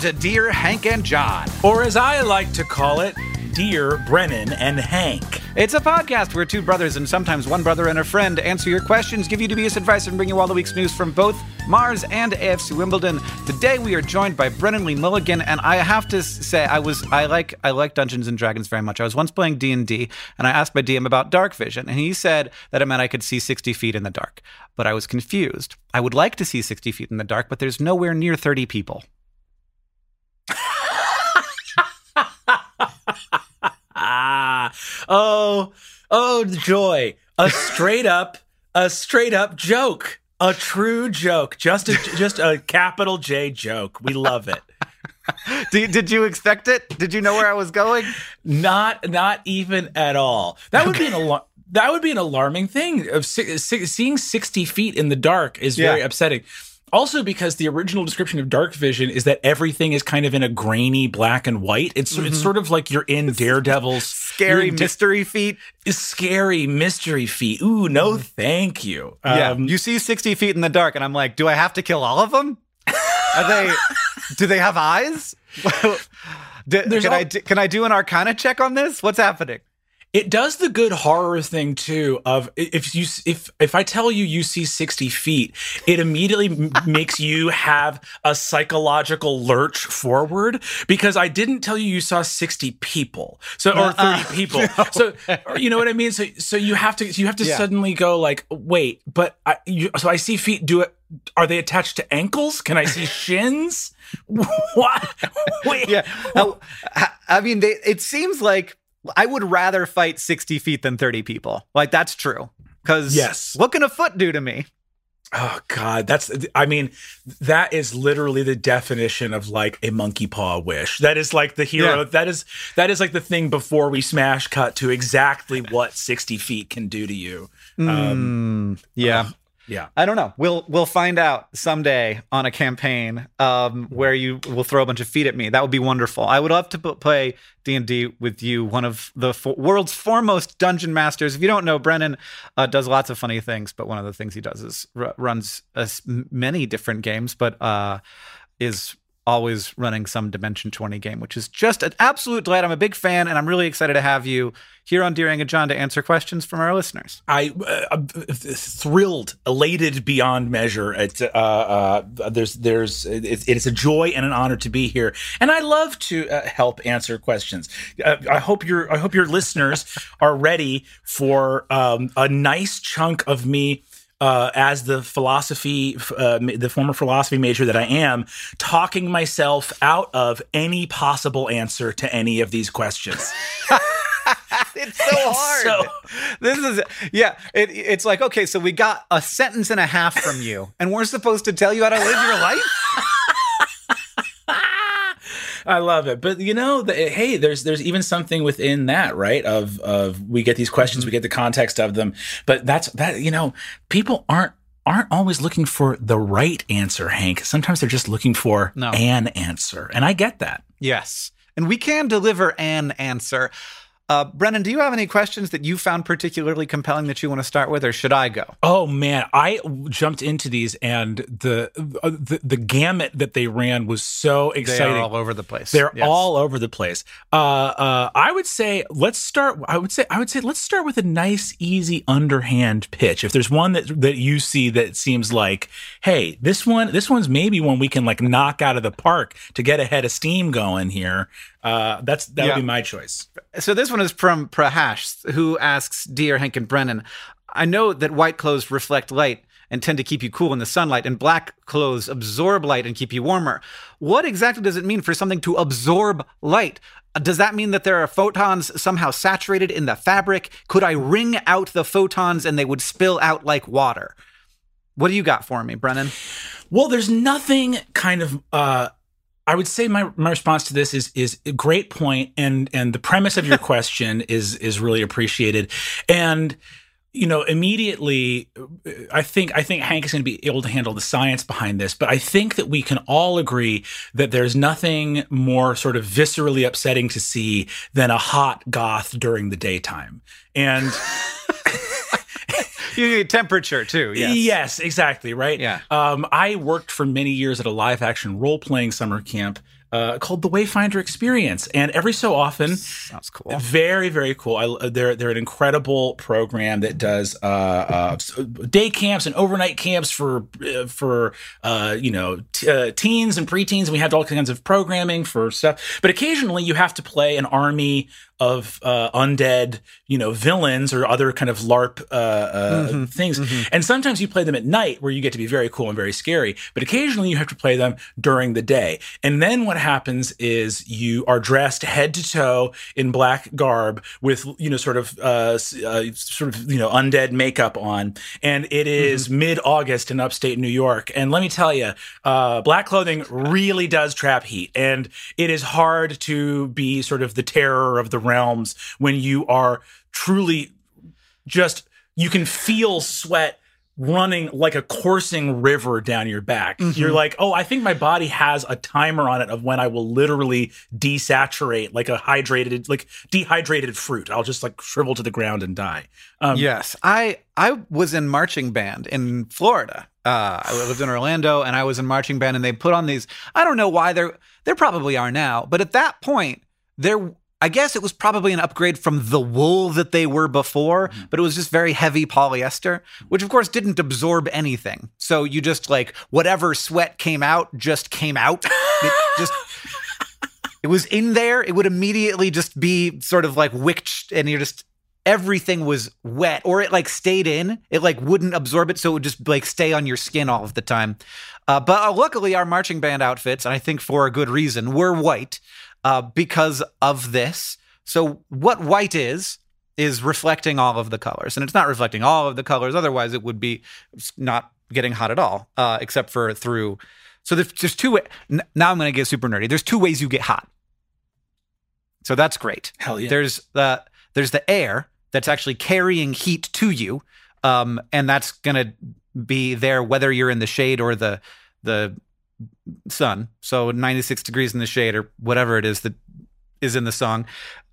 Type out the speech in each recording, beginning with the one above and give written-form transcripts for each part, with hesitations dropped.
to Dear Hank and John. Or as I like to call it, Dear Brennan and Hank. It's a podcast where two brothers and sometimes one brother and a friend answer your questions, give you dubious advice, and bring you all the week's news from both Mars and AFC Wimbledon. Today we are joined by Brennan Lee Mulligan, and I have to say I like Dungeons and Dragons very much. I was once playing D&D, and I asked my DM about dark vision, and he said that it meant I could see 60 feet in the dark. But I was confused. I would like to see 60 feet in the dark, but there's nowhere near 30 people. Oh, joy. A straight up joke. A true joke. Just a capital J joke. We love it. Did you expect it? Did you know where I was going? Not even at all. That would be an alarming thing. Of seeing 60 feet in the dark is very upsetting. Also, because the original description of dark vision is that everything is kind of in a grainy black and white. It's sort of like you're in Daredevil's scary mystery feet. Scary mystery feet. Ooh, no, thank you. You see 60 feet in the dark, and I'm like, do I have to kill all of them? Do they have eyes? Can I do an Arcana check on this? What's happening? It does the good horror thing too. Of if I tell you see 60 feet, it immediately makes you have a psychological lurch forward because I didn't tell you saw 60 people, or 30 people. No. So you know what I mean. So you have to suddenly go like, wait, but I see feet. Are they attached to ankles? Can I see shins? What? Wait. Yeah. I mean, it seems like I would rather fight 60 feet than 30 people. Like, that's true. Because what can a foot do to me? Oh, God. That is literally the definition of like a monkey paw wish. That is like the hero. Yeah. That is like the thing before we smash cut to exactly what 60 feet can do to you. Yeah. I don't know. We'll find out someday on a campaign where you will throw a bunch of feet at me. That would be wonderful. I would love to play D&D with you, one of the world's foremost dungeon masters. If you don't know, Brennan does lots of funny things, but one of the things he does is runs many different games, but is always running some Dimension 20 game, which is just an absolute delight. I'm a big fan, and I'm really excited to have you here on Dear Hank and John to answer questions from our listeners. I'm thrilled, elated beyond measure. It's a joy and an honor to be here, and I love to help answer questions. I hope your listeners are ready for a nice chunk of me. As the former philosophy major that I am, talking myself out of any possible answer to any of these questions. It's so hard. It's like, okay, so we got a sentence and a half from you, and we're supposed to tell you how to live your life? I love it. But hey, there's even something within that, right? Of we get these questions, we get the context of them. But people aren't always looking for the right answer, Hank. Sometimes they're just looking for an answer. And I get that. Yes. And we can deliver an answer. Brennan, do you have any questions that you found particularly compelling that you want to start with, or should I go? Oh man, I jumped into these, and the gamut that they ran was so exciting. They're all over the place. They're all over the place. I would say let's start with a nice, easy, underhand pitch. If there's one that you see that seems like, hey, this one's maybe one we can like knock out of the park to get a head of steam going here. That would be my choice. So this one is from Prahash, who asks, Dear Hank and Brennan, I know that white clothes reflect light and tend to keep you cool in the sunlight, and black clothes absorb light and keep you warmer. What exactly does it mean for something to absorb light? Does that mean that there are photons somehow saturated in the fabric? Could I wring out the photons and they would spill out like water? What do you got for me, Brennan? Well, there's nothing kind of... I would say my response to this is a great point, and the premise of your question is really appreciated. And immediately, I think Hank is going to be able to handle the science behind this, but I think that we can all agree that there's nothing more sort of viscerally upsetting to see than a hot goth during the daytime. And you need temperature too. Yes, exactly. Right. Yeah. I worked for many years at a live action role playing summer camp called the Wayfinder Experience. And every so often, sounds cool. Very, very cool. They're an incredible program that does day camps and overnight camps for teens and preteens. And we have all kinds of programming for stuff. But occasionally you have to play an army of undead, villains or other kind of LARP things. Mm-hmm. And sometimes you play them at night where you get to be very cool and very scary. But occasionally you have to play them during the day. And then what happens is you are dressed head to toe in black garb with, sort of undead makeup on. And it is mid-August in upstate New York. And let me tell you, black clothing really does trap heat. And it is hard to be sort of the terror of the realms when you are truly you can feel sweat running like a coursing river down your back. Mm-hmm. You're like, oh, I think my body has a timer on it of when I will literally desaturate like dehydrated fruit. I'll just like shrivel to the ground and die. Yes. I was in marching band in Florida. I lived in Orlando and I was in marching band, and they put on these, I don't know why there probably are now, but at that point I guess it was probably an upgrade from the wool that they were before, but it was just very heavy polyester, which of course didn't absorb anything. So you just whatever sweat came out just came out. It was in there. It would immediately just be sort of wicked, and everything was wet, or it stayed in. It wouldn't absorb it, so it would just stay on your skin all of the time. But luckily our marching band outfits, and I think for a good reason, were white. Because of this. So what white is reflecting all of the colors. And it's not reflecting all of the colors. Otherwise, it would be not getting hot at all, except for through. So there's two ways. Now I'm going to get super nerdy. There's two ways you get hot. So that's great. Hell yeah. There's the air that's actually carrying heat to you. And that's going to be there whether you're in the shade or the sun. So 96 degrees in the shade or whatever it is that is in the song.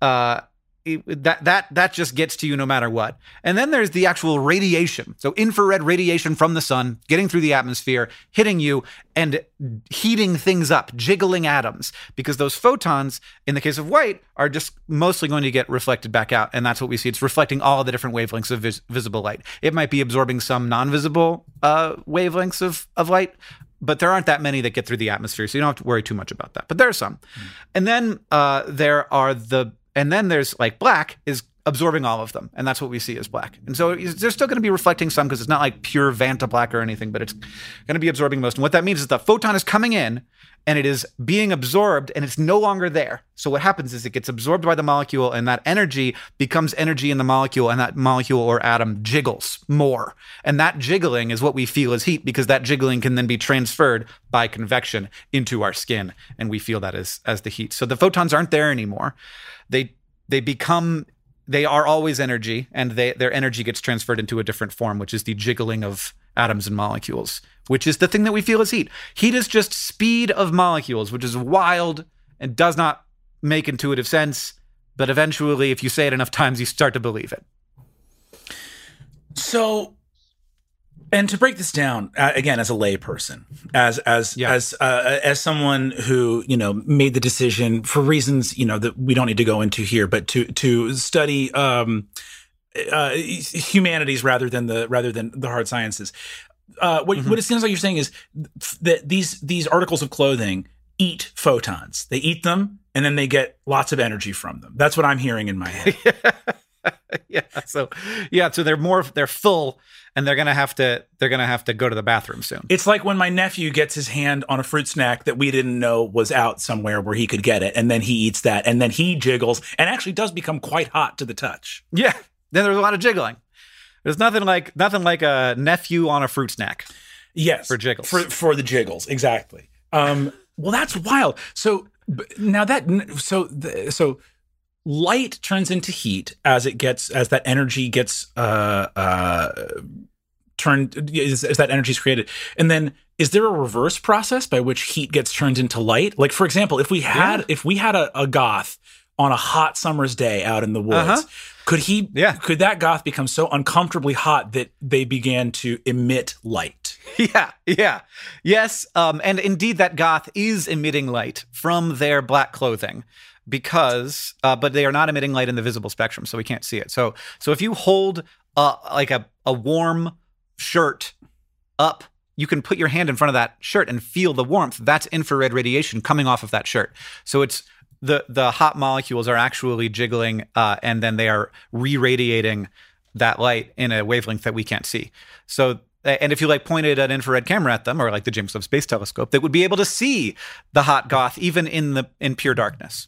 That just gets to you no matter what. And then there's the actual radiation. So infrared radiation from the sun getting through the atmosphere, hitting you and heating things up, jiggling atoms, because those photons, in the case of white, are just mostly going to get reflected back out. And that's what we see. It's reflecting all of the different wavelengths of visible light. It might be absorbing some non-visible wavelengths of light, but there aren't that many that get through the atmosphere, so you don't have to worry too much about that. But there are some. And then there's black is absorbing all of them, and that's what we see as black. And so they're still going to be reflecting some because it's not pure Vanta black or anything, but it's going to be absorbing most. And what that means is the photon is coming in, and it is being absorbed, and it's no longer there. So what happens is it gets absorbed by the molecule, and that energy becomes energy in the molecule, and that molecule or atom jiggles more. And that jiggling is what we feel as heat, because that jiggling can then be transferred by convection into our skin, and we feel that as the heat. So the photons aren't there anymore. They are always energy, and their energy gets transferred into a different form, which is the jiggling of atoms and molecules, which is the thing that we feel as heat. Heat is just speed of molecules, which is wild and does not make intuitive sense. But eventually, if you say it enough times, you start to believe it. So, and to break this down again, as a layperson, as someone who made the decision for reasons that we don't need to go into here, but to study humanities rather than the hard sciences. What it seems like you're saying is that these articles of clothing eat photons. They eat them, and then they get lots of energy from them. That's what I'm hearing in my head. So they're full, and they're gonna have to go to the bathroom soon. It's like when my nephew gets his hand on a fruit snack that we didn't know was out somewhere where he could get it, and then he eats that, and then he jiggles and actually does become quite hot to the touch. Yeah. Then there's a lot of jiggling. There's nothing like a nephew on a fruit snack. Yes, for jiggles. For the jiggles, exactly. Well, that's wild. So now so light turns into heat as that energy gets turned, as that energy is created, and then is there a reverse process by which heat gets turned into light? Like, for example, if we had a goth on a hot summer's day out in the woods, Could that Goth become so uncomfortably hot that they began to emit light? Yeah. Yes, and indeed that Goth is emitting light from their black clothing because, but they are not emitting light in the visible spectrum, so we can't see it. So if you hold like a warm shirt up, you can put your hand in front of that shirt and feel the warmth. That's infrared radiation coming off of that shirt. So it's the hot molecules are actually jiggling, and then they are re-radiating that light in a wavelength that we can't see. So, and if you like pointed an infrared camera at them, or like the James Webb Space Telescope, they would be able to see the hot Goth even in pure darkness.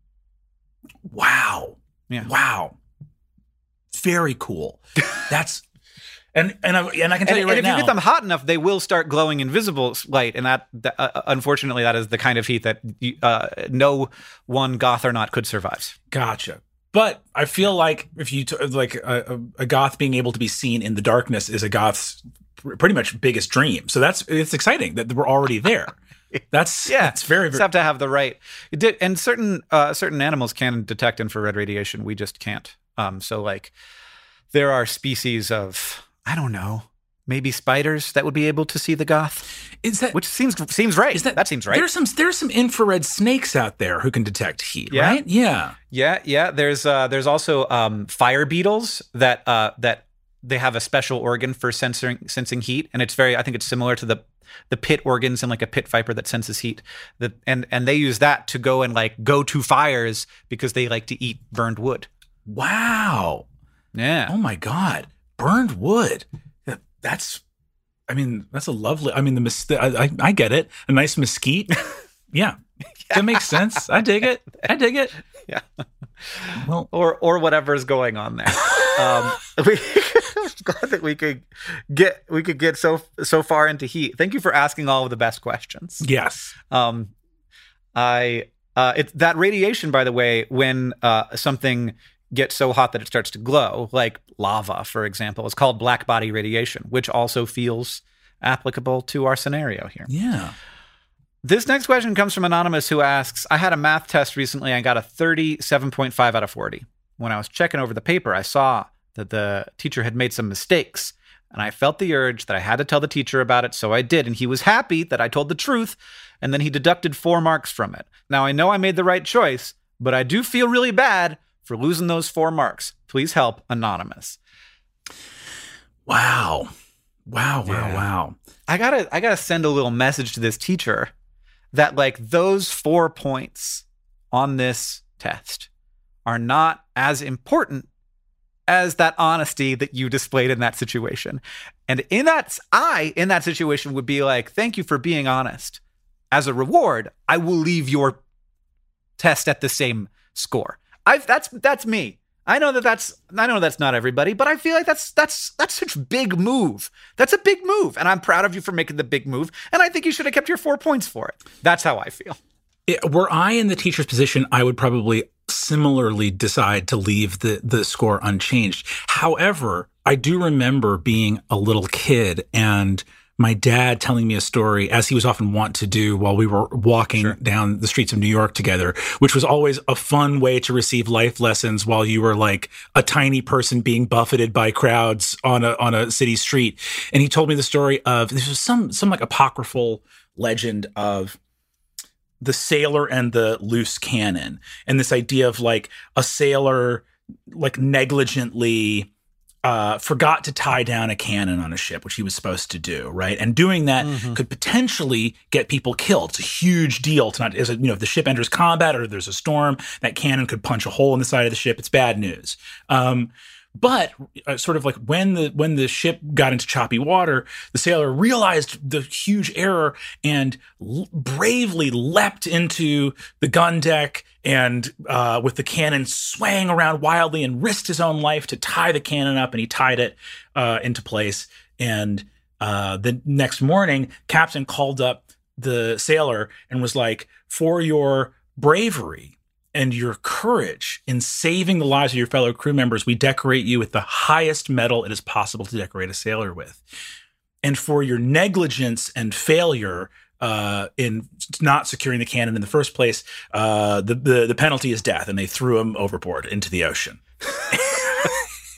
Wow. Yeah. Wow. Very cool. That's and I can tell you right now. And if you get them hot enough, they will start glowing in visible light, and that unfortunately that is the kind of heat that no one Goth or not could survive. Gotcha. But I feel like if you like a Goth being able to be seen in the darkness is a Goth's pretty much biggest dream. So it's exciting that we're already there. That's it's very, very. Just have to have the right. And certain animals can detect infrared radiation. We just can't. So like, there are species of, I don't know, maybe spiders that would be able to see the Goth. Which seems right? That seems right. There's some infrared snakes out there who can detect heat, yeah. right? Yeah. There's also fire beetles that they have a special organ for sensing heat, and I think it's similar to the pit organs in like a pit viper that senses heat. And they use that to go and like go to fires because they like to eat burned wood. Wow. Yeah. Oh my God. Burned wood. That's a lovely. I mean, I get it. A nice mesquite. Yeah, that makes sense. I dig it. Yeah. Well, or whatever's going on there. I'm glad that we could get so far into heat. Thank you for asking all of the best questions. Yes. It's that radiation, by the way, when something gets so hot that it starts to glow, like lava, for example, is called black body radiation, which also feels applicable to our scenario here. Yeah. This next question comes from Anonymous, who asks, I had a math test recently. I got a 37.5 out of 40. When I was checking over the paper, I saw that the teacher had made some mistakes, and I felt the urge that I had to tell the teacher about it, so I did, and he was happy that I told the truth, and then he deducted 4 marks from it. Now, I know I made the right choice, but I do feel really bad for losing those 4 marks. Please help, Anonymous. Wow. I gotta send a little message to this teacher that like those 4 points on this test are not as important as that honesty that you displayed in that situation. And in that situation would be like, thank you for being honest. As a reward, I will leave your test at the same score. That's me. I know that's not everybody, but I feel like that's such a big move. That's a big move, and I'm proud of you for making the big move. And I think you should have kept your 4 points for it. That's how I feel. Were I in the teacher's position, I would probably similarly decide to leave the score unchanged. However, I do remember being a little kid and my dad telling me a story, as he was often wont to do while we were walking down the streets of New York together, which was always a fun way to receive life lessons while you were like a tiny person being buffeted by crowds on a city street. And he told me the story of, this was some like apocryphal legend of the sailor and the loose cannon, and this idea of like a sailor like negligently forgot to tie down a cannon on a ship, which he was supposed to do, right? And doing that could potentially get people killed. It's a huge deal to not, if the ship enters combat or there's a storm, that cannon could punch a hole in the side of the ship. It's bad news. But sort of like when the ship got into choppy water, the sailor realized the huge error and bravely leapt into the gun deck and with the cannon swaying around wildly and risked his own life to tie the cannon up, and he tied it into place. And the next morning, Captain called up the sailor and was like, "For your bravery and your courage in saving the lives of your fellow crew members, we decorate you with the highest medal it is possible to decorate a sailor with. And for your negligence and failure in not securing the cannon in the first place, the penalty is death." And they threw him overboard into the ocean.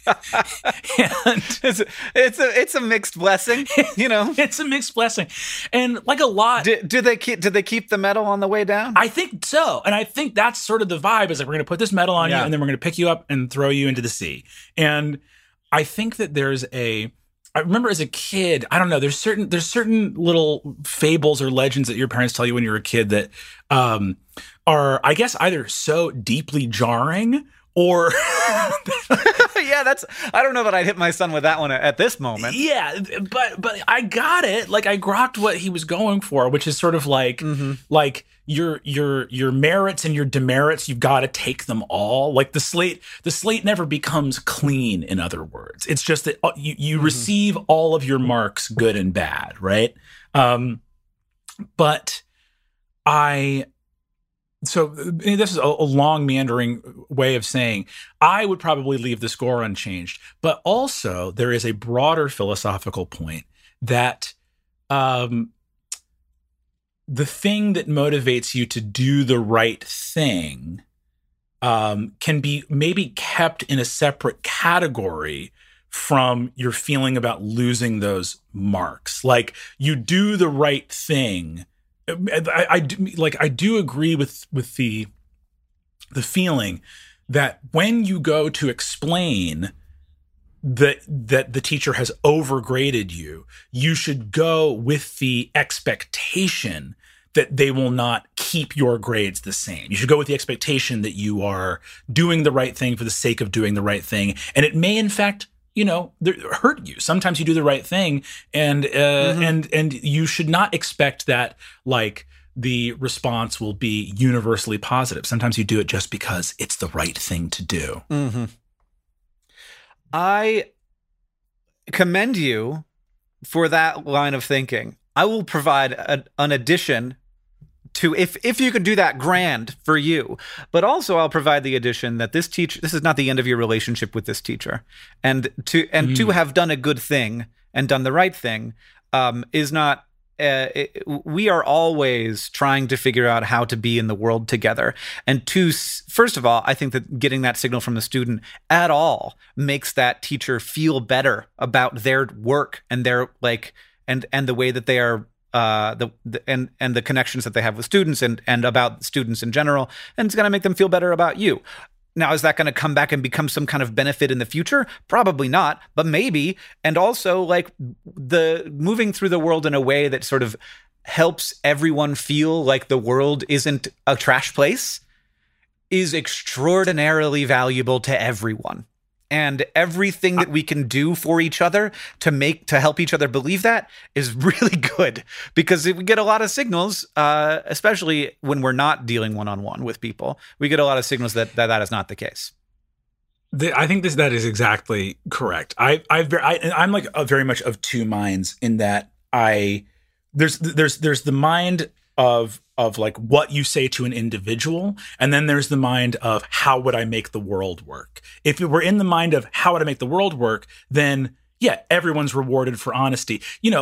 And it's a mixed blessing, you know. it's a mixed blessing, and like a lot. Did they keep the medal on the way down? I think so, and I think that's sort of the vibe. Is like, we're going to put this medal on you, and then we're going to pick you up and throw you into the sea. And I think that I remember as a kid, I don't know, there's certain little fables or legends that your parents tell you when you're a kid that are, I guess, either so deeply jarring or yeah, I don't know that I'd hit my son with that one at this moment. Yeah, but I got it. Like, I grokked what he was going for, which is sort of like like your merits and your demerits, you've got to take them all. Like the slate never becomes clean, in other words. It's just that you receive all of your marks, good and bad, right? But so this is a long meandering way of saying I would probably leave the score unchanged, but also there is a broader philosophical point that the thing that motivates you to do the right thing can be maybe kept in a separate category from your feeling about losing those marks. Like, you do the right thing. I do agree with the feeling that when you go to explain that the teacher has overgraded you, you should go with the expectation that they will not keep your grades the same. You should go with the expectation that you are doing the right thing for the sake of doing the right thing, and it may in fact, hurt you. Sometimes you do the right thing, and you should not expect that, like, the response will be universally positive. Sometimes you do it just because it's the right thing to do. Mm-hmm. I commend you for that line of thinking. I will provide an addition to, if you can do that, grand for you. But also I'll provide the addition that this is not the end of your relationship with this teacher. And to have done a good thing and done the right thing is not, we are always trying to figure out how to be in the world together. And first of all, I think that getting that signal from the student at all makes that teacher feel better about their work and their, like, and the way that they are, and the connections that they have with students and about students in general, and it's going to make them feel better about you. Now, is that going to come back and become some kind of benefit in the future? Probably not, but maybe. And also, like, the moving through the world in a way that sort of helps everyone feel like the world isn't a trash place is extraordinarily valuable to everyone. And everything that we can do for each other to help each other believe that is really good, because we get a lot of signals, especially when we're not dealing one-on-one with people. We get a lot of signals that is not the case. I think that is exactly correct. I'm like very much of two minds in that there's the mind of like what you say to an individual, and then there's the mind of how would I make the world work. If we're in the mind of how would I make the world work, then yeah, everyone's rewarded for honesty.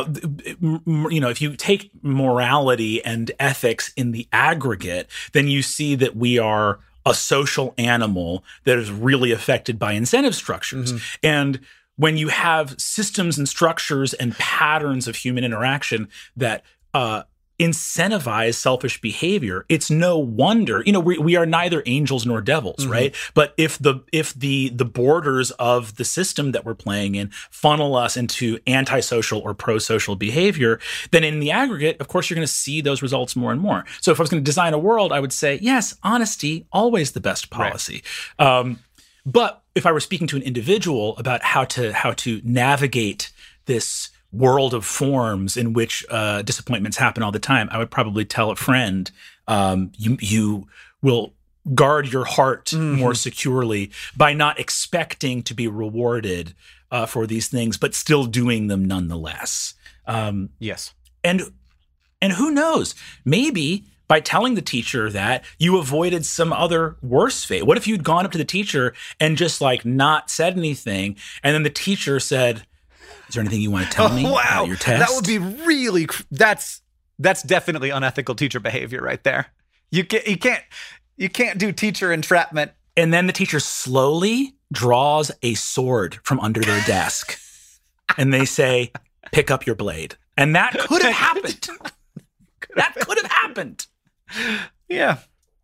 If you take morality and ethics in the aggregate, then you see that we are a social animal that is really affected by incentive structures. Mm-hmm. And when you have systems and structures and patterns of human interaction that incentivize selfish behavior, it's no wonder, we are neither angels nor devils, mm-hmm. right? But if the borders of the system that we're playing in funnel us into antisocial or pro-social behavior, then in the aggregate, of course, you're going to see those results more and more. So if I was going to design a world, I would say, yes, honesty, always the best policy. Right. But if I were speaking to an individual about how to navigate this world of forms in which disappointments happen all the time, I would probably tell a friend, you will guard your heart mm-hmm. more securely by not expecting to be rewarded for these things, but still doing them nonetheless. Yes. And who knows, maybe by telling the teacher that, you avoided some other worse fate. What if you'd gone up to the teacher and just like not said anything, and then the teacher said, is there anything you want to tell me about your test? That would be really, that's definitely unethical teacher behavior right there. You can't do teacher entrapment. And then the teacher slowly draws a sword from under their desk and they say, pick up your blade. And that could have happened. That could have happened. Yeah.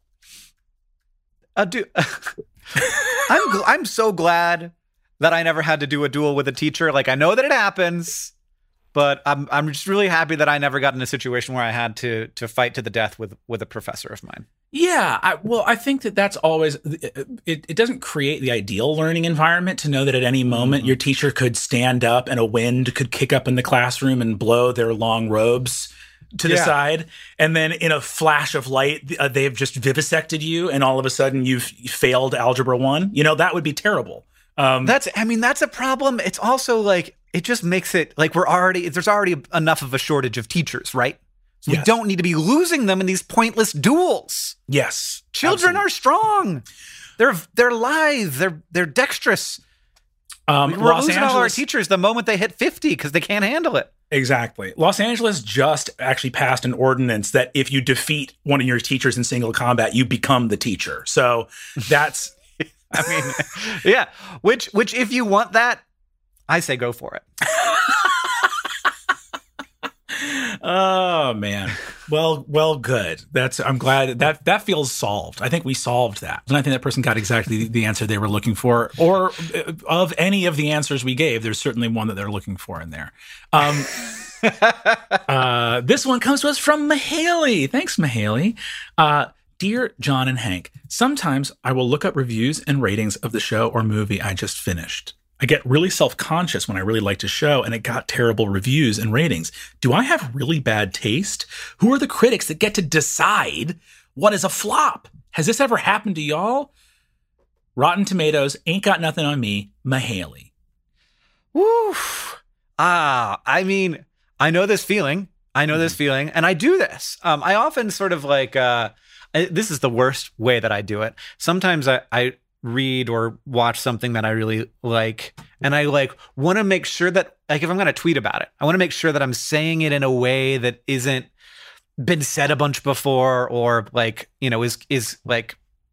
I'm so glad that I never had to do a duel with a teacher. Like, I know that it happens, but I'm just really happy that I never got in a situation where I had to fight to the death with a professor of mine. Yeah, I think that's always it doesn't create the ideal learning environment to know that at any moment your teacher could stand up and a wind could kick up in the classroom and blow their long robes to the side, and then in a flash of light they've just vivisected you, and all of a sudden you've failed Algebra 1. That would be terrible. That's a problem. It's also like, it just makes it like there's already enough of a shortage of teachers, right? So we don't need to be losing them in these pointless duels. Yes. Children are strong. They're lithe. They're dexterous. We're losing all our teachers the moment they hit 50 because they can't handle it. Exactly. Los Angeles just actually passed an ordinance that if you defeat one of your teachers in single combat, you become the teacher. So that's... I mean, yeah. Which if you want that, I say go for it. Oh man. Well, good. I'm glad that feels solved. I think we solved that. And I think that person got exactly the answer they were looking for, or of any of the answers we gave, there's certainly one that they're looking for in there. This one comes to us from Mahaley. Thanks, Mahaley. Dear John and Hank, sometimes I will look up reviews and ratings of the show or movie I just finished. I get really self-conscious when I really liked a show and it got terrible reviews and ratings. Do I have really bad taste? Who are the critics that get to decide what is a flop? Has this ever happened to y'all? Rotten Tomatoes, ain't got nothing on me, Mahaley. Woo. I mean, I know this feeling. And I do this. I often sort of like... this is the worst way that I do it. Sometimes I read or watch something that I really like, and I want to make sure that, like, if I'm going to tweet about it, I want to make sure that I'm saying it in a way that isn't been said a bunch before, or is like,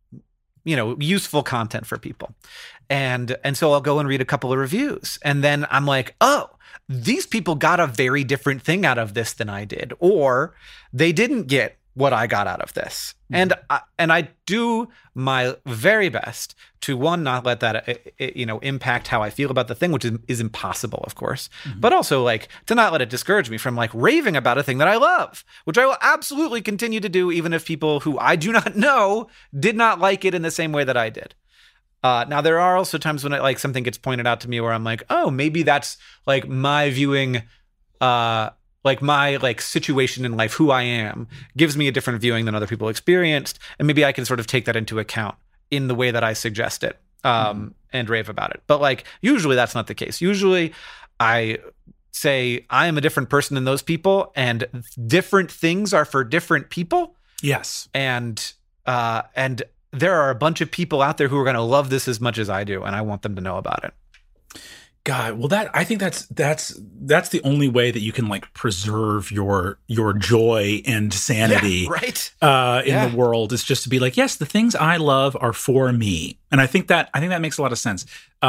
useful content for people. And so I'll go and read a couple of reviews, and then I'm like, oh, these people got a very different thing out of this than I did, or they didn't get what I got out of this. And I do my very best to, one, not let that impact how I feel about the thing, which is impossible, of course, but also like to not let it discourage me from like raving about a thing that I love, which I will absolutely continue to do, even if people who I do not know did not like it in the same way that I did. Now there are also times when like something gets pointed out to me where I'm like, oh, maybe that's like my viewing, like my like situation in life, who I am, gives me a different viewing than other people experienced. And maybe I can sort of take that into account in the way that I suggest it, and rave about it. But like, usually that's not the case. Usually I say I am a different person than those people, and different things are for different people. Yes. And there are a bunch of people out there who are going to love this as much as I do, and I want them to know about it. God, well, I think that's the only way that you can like preserve your joy and sanity, right? In the world, is just to be like, yes, the things I love are for me, and I think that makes a lot of sense.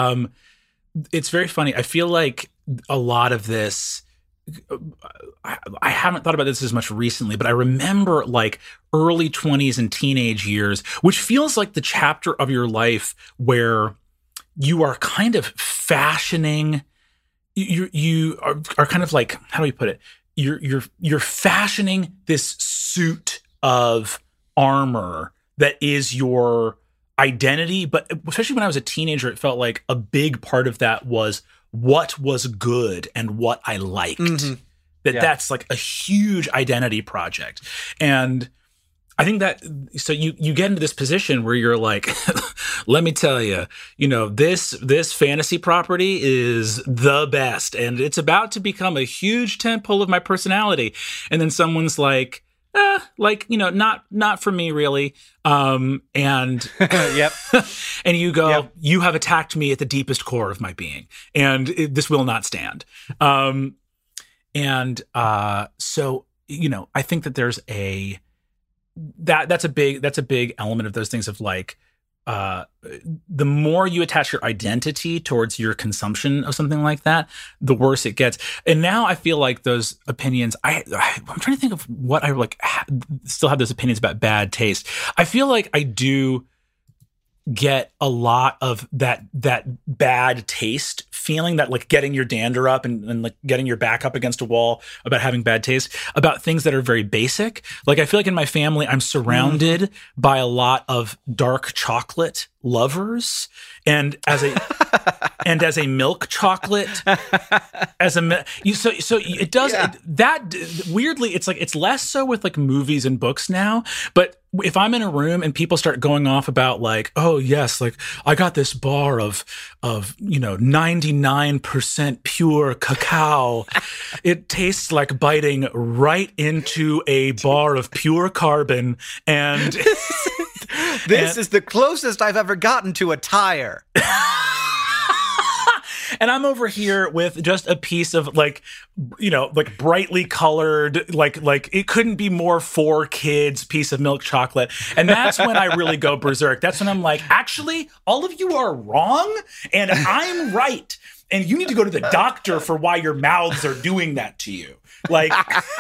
It's very funny. I feel like a lot of this. I haven't thought about this as much recently, but I remember like early 20s and teenage years, which feels like the chapter of your life where you are kind of fashioning. You are kind of like, how do we put it? You're fashioning this suit of armor that is your identity. But especially when I was a teenager, it felt like a big part of that was what was good and what I liked. That's like a huge identity project. And I think that, so you get into this position where you're like, let me tell you, this fantasy property is the best, and it's about to become a huge tentpole of my personality. And then someone's like, not for me really. And yep. And you go, yep. You have attacked me at the deepest core of my being, and this will not stand. So, I think that there's that's a big element of those things of like, the more you attach your identity towards your consumption of something like that, the worse it gets. And now I feel like those opinions, I'm trying to think of what I like still have those opinions about bad taste. I feel like I do get a lot of that bad taste feeling, that like getting your dander up and like getting your back up against a wall about having bad taste about things that are very basic. Like I feel like in my family, I'm surrounded by a lot of dark chocolate lovers, and as a milk chocolate, so it does that weirdly. It's like it's less so with like movies and books now, but if I'm in a room and people start going off about like, oh yes, like I got this bar of 99% pure cacao, it tastes like biting right into a bar of pure carbon, and this is the closest I've ever gotten to a tire. And I'm over here with just a piece of like brightly colored, like it couldn't be more for kids piece of milk chocolate. And that's when I really go berserk. That's when I'm like, actually, all of you are wrong and I'm right. And you need to go to the doctor for why your mouths are doing that to you. Like,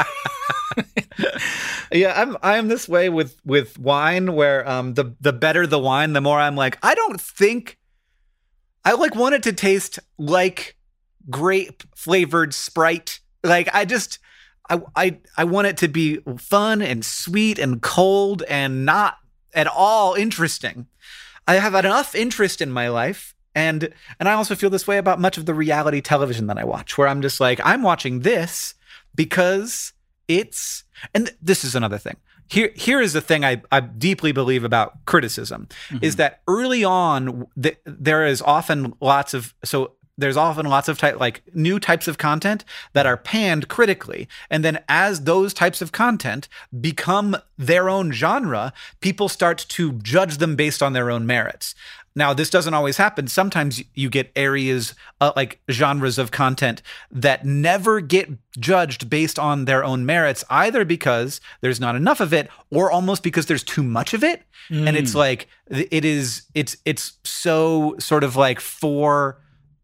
yeah, I'm this way with wine, where the better the wine, the more I'm like, I don't think I like want it to taste like grape flavored Sprite. Like I want it to be fun and sweet and cold and not at all interesting. I have enough interest in my life. And I also feel this way about much of the reality television that I watch, where I'm just like, I'm watching this because it's, and this is another thing. Here is the thing I deeply believe about criticism, is that early on there's often lots of new types of content that are panned critically. And then as those types of content become their own genre, people start to judge them based on their own merits. Now, this doesn't always happen. Sometimes you get areas like genres of content that never get judged based on their own merits, either because there's not enough of it or almost because there's too much of it. And it's like, it's so sort of like for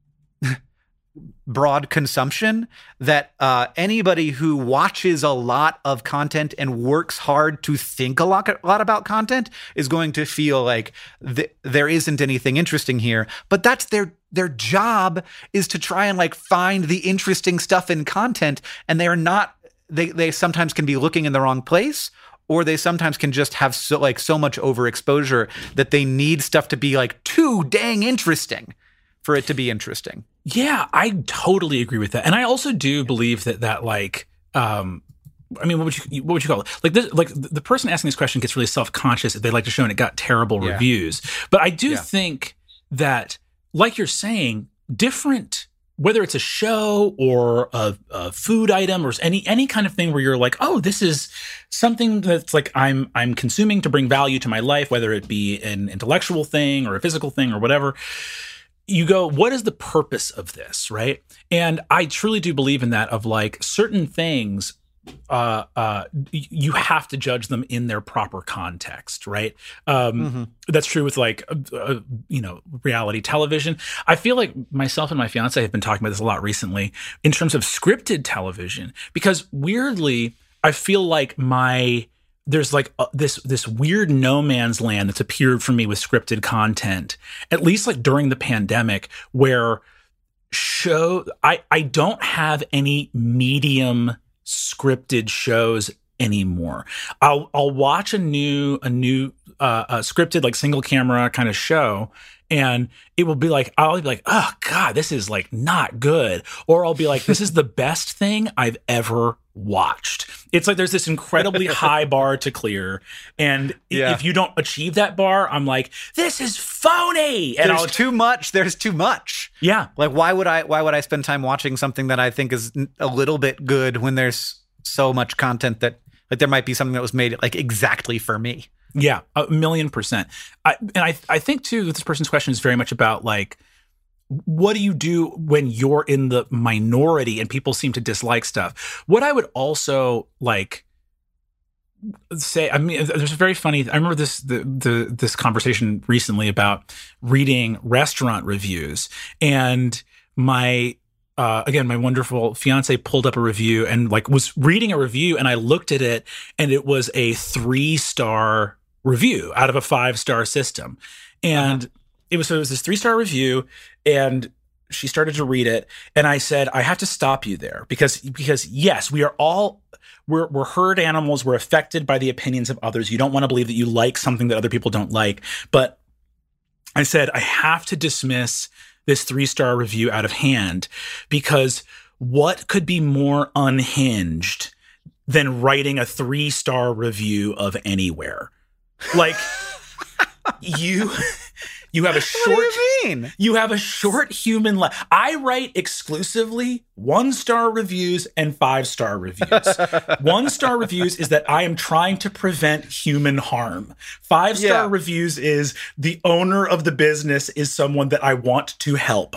broad consumption that anybody who watches a lot of content and works hard to think a lot about content is going to feel like there isn't anything interesting here. But that's their job, is to try and like find the interesting stuff in content, and they are not. They sometimes can be looking in the wrong place, or they sometimes can just have so much overexposure that they need stuff to be like too dang interesting for it to be interesting. Yeah, I totally agree with that. And I also do believe that like, I mean, what would you call it? Like this, like the person asking this question gets really self-conscious if they like to show and it got terrible reviews. But I do think that, like you're saying, different, whether it's a show or a food item or any kind of thing where you're like, oh, this is something that's like I'm consuming to bring value to my life, whether it be an intellectual thing or a physical thing or whatever. You go, what is the purpose of this, right? And I truly do believe in that, of like certain things, you have to judge them in their proper context, right? That's true with like, reality television. I feel like myself and my fiance have been talking about this a lot recently in terms of scripted television, because weirdly, I feel like there's like this weird no man's land that's appeared for me with scripted content, at least like during the pandemic, where I don't have any medium scripted shows anymore. I'll watch a new scripted like single camera kind of show, and it will be like, I'll be like, oh God, this is like not good. Or I'll be like, this is the best thing I've ever watched. It's like there's this incredibly high bar to clear. And if you don't achieve that bar, I'm like, this is phony. And there's too much. Yeah. Like, why would I spend time watching something that I think is a little bit good when there's so much content that, like, there might be something that was made like exactly for me. Yeah, 1,000,000%. I think too, this person's question is very much about like, what do you do when you're in the minority and people seem to dislike stuff? What I would also like say, I mean, there's a very funny. I remember this conversation recently about reading restaurant reviews, and my my wonderful fiance pulled up a review and like was reading a review, and I looked at it, and it was a 3-star review out of a 5-star system, and it was this 3-star review, and she started to read it, and I said, I have to stop you there because yes, we are all. We're herd animals. We're affected by the opinions of others. You don't want to believe that you like something that other people don't like. But I said, I have to dismiss this 3-star review out of hand, because what could be more unhinged than writing a 3-star review of anywhere? Like you have a short. What do you mean? You have a short human life. I write exclusively 1-star reviews and 5-star reviews. 1-star reviews is that I am trying to prevent human harm. 5-star reviews is the owner of the business is someone that I want to help.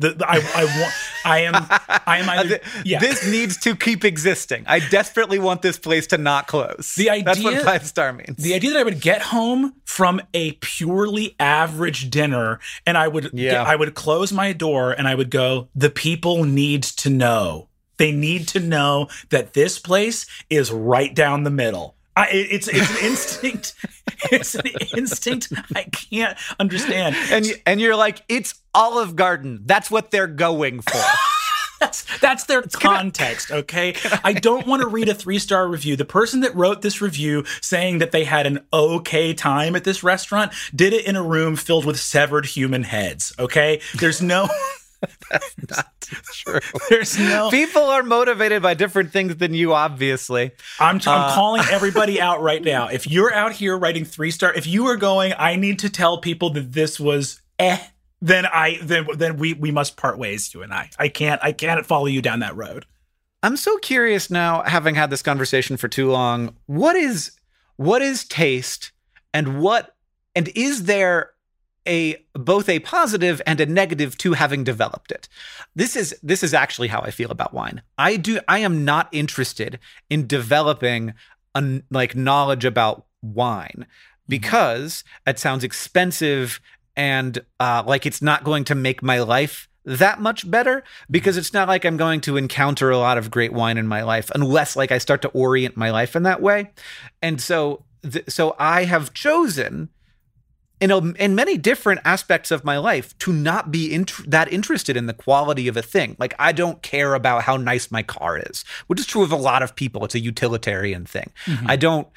This needs to keep existing. I desperately want this place to not close. That's what 5-star means. The idea that I would get home from a purely average dinner and I would close my door and I would go, the people need to know. They need to know that this place is right down the middle. It's an instinct. It's an instinct I can't understand. And you're like, it's Olive Garden. That's what they're going for. That's their context, okay? I don't want to read a 3-star review. The person that wrote this review saying that they had an okay time at this restaurant did it in a room filled with severed human heads, okay? There's no... That's not true. There's no... People are motivated by different things than you, obviously. I'm calling everybody out right now. If you're out here writing 3-star, if you are going, I need to tell people that this was then we must part ways, you and I. I can't follow you down that road. I'm so curious now, having had this conversation for too long. What is taste, and is there both a positive and a negative to having developed it? This is actually how I feel about wine. I am not interested in developing knowledge about wine because it sounds expensive and it's not going to make my life that much better, because it's not like I'm going to encounter a lot of great wine in my life unless I start to orient my life in that way. And so I have chosen in many different aspects of my life to not be that interested in the quality of a thing. Like, I don't care about how nice my car is, which is true of a lot of people. It's a utilitarian thing. Mm-hmm.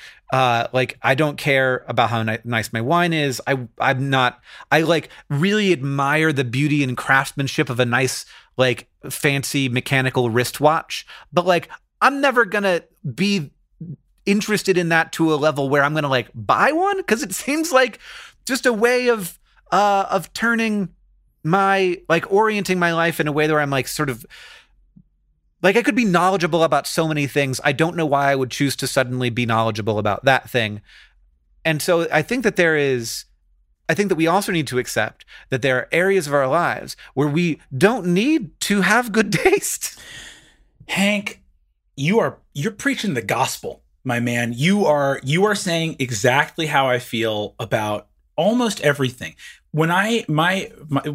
I don't care about how nice my wine is. I really admire the beauty and craftsmanship of a nice, fancy mechanical wristwatch, but I'm never gonna be interested in that to a level where I'm gonna buy one, because it seems like just a way of turning my orienting my life in a way where I'm sort of I could be knowledgeable about so many things. I don't know why I would choose to suddenly be knowledgeable about that thing. And so I think that we also need to accept that there are areas of our lives where we don't need to have good taste. Hank, you're preaching the gospel, my man. You are saying exactly how I feel about almost everything. When my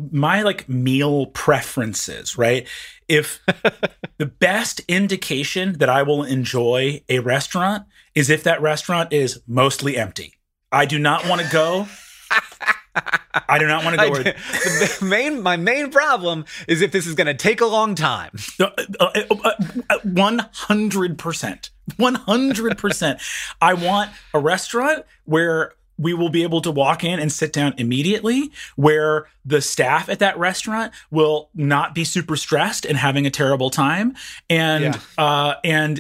meal preferences, right? If the best indication that I will enjoy a restaurant is if that restaurant is mostly empty. I do not want to go. I do not want to go. My main problem is if this is going to take a long time. 100%. 100%. I want a restaurant where we will be able to walk in and sit down immediately, where the staff at that restaurant will not be super stressed and having a terrible time. And I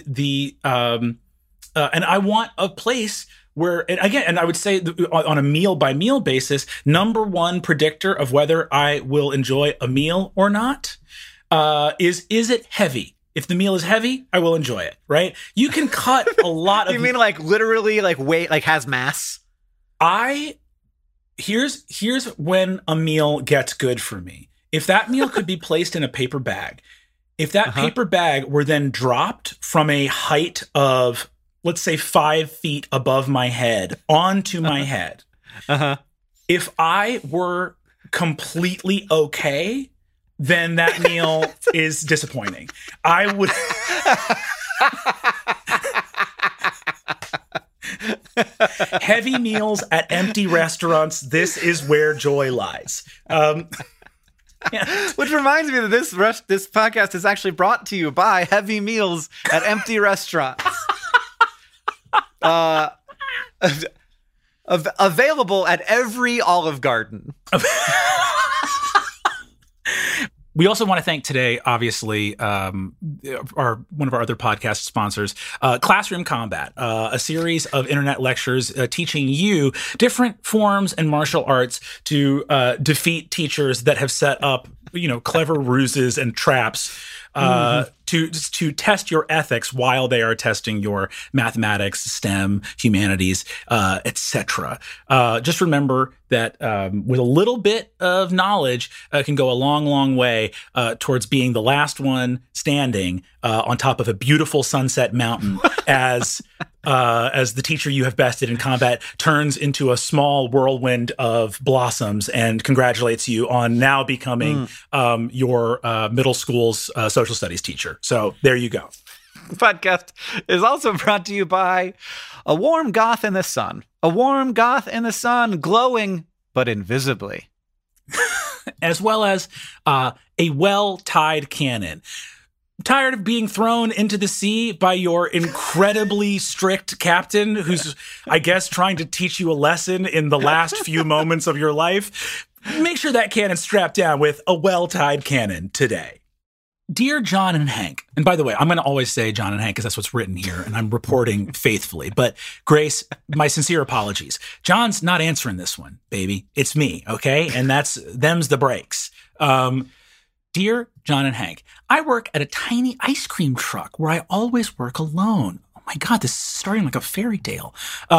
want a place where, and I would say on a meal by meal basis, number one predictor of whether I will enjoy a meal or not is it heavy? If the meal is heavy, I will enjoy it, right? You can cut a lot of... You mean literally weight, has mass? Here's when a meal gets good for me. If that meal could be placed in a paper bag, if that paper bag were then dropped from a height of let's say 5 feet above my head onto my head. Uh-huh. If I were completely okay, then that meal is disappointing. I would. Heavy meals at empty restaurants. This is where joy lies. Which reminds me that this podcast is actually brought to you by Heavy Meals at Empty Restaurants. Available at every Olive Garden. We also want to thank today, obviously, one of our other podcast sponsors, Classroom Combat, a series of internet lectures teaching you different forms and martial arts to defeat teachers that have set up, clever ruses and traps to test your ethics while they are testing your mathematics, STEM, humanities, etc. Just remember that with a little bit of knowledge can go a long, long way towards being the last one standing on top of a beautiful sunset mountain as the teacher you have bested in combat turns into a small whirlwind of blossoms and congratulates you on now becoming your middle school's social studies teacher. So there you go. The podcast is also brought to you by a warm goth in the sun. A warm goth in the sun, glowing but invisibly. As well as a well-tied cannon. Tired of being thrown into the sea by your incredibly strict captain who's, I guess, trying to teach you a lesson in the last few moments of your life? Make sure that cannon's strapped down with a well-tied cannon today. Dear John and Hank, and by the way, I'm going to always say John and Hank because that's what's written here, and I'm reporting faithfully. But Grace, my sincere apologies. John's not answering this one, baby. It's me, okay? And them's the breaks. Dear John and Hank, I work at a tiny ice cream truck where I always work alone. Oh my God, this is starting like a fairy tale.